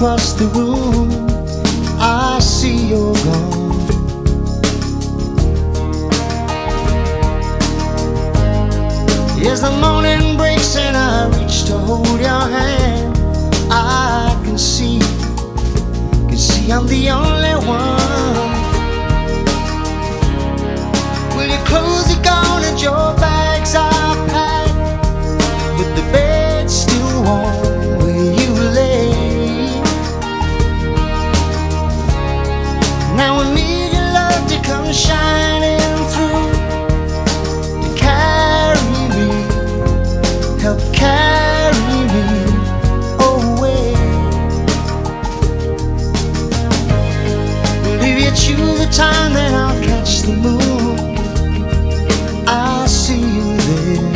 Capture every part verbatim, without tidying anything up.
across the room, I see you're gone. As the morning breaks and I reach to hold your hand, I can see, can see I'm the only one. Well, your clothes are gone and your bags are packed, but the bed's still warm where you lay. Now I need your love to come shining through, to carry me, help carry me away. Well, if you choose the time, then I'll catch the moon, I'll see you there.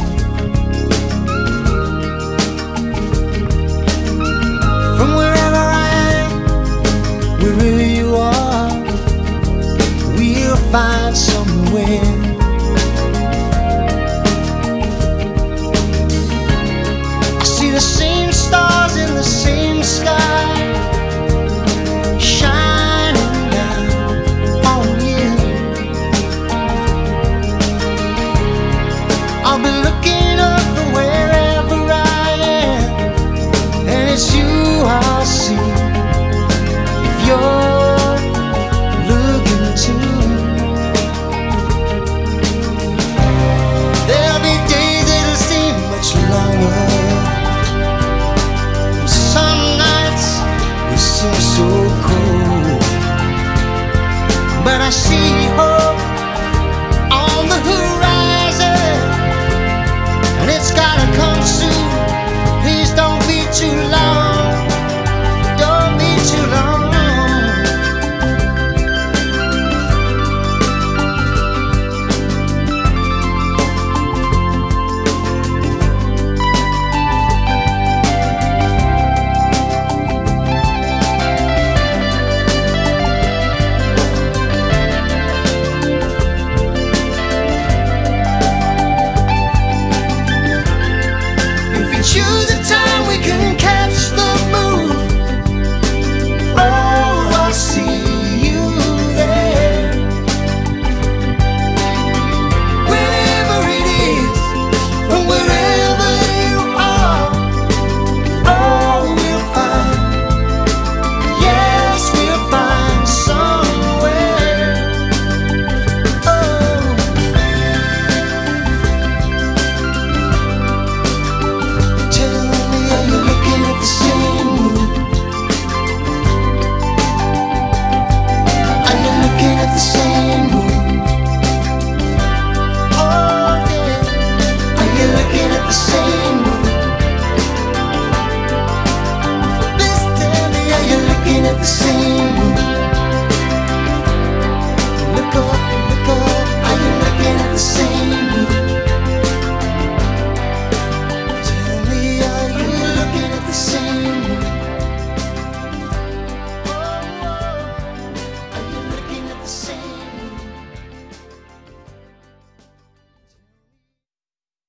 From wherever I am, wherever you are, we'll find somewhere. I see the same stars in the same sky, shining down on you. I'll be looking up from wherever I am, and it's you I'll see if you're looking too. There'll be days that'll seem much longer, some nights will seem so cold, but I see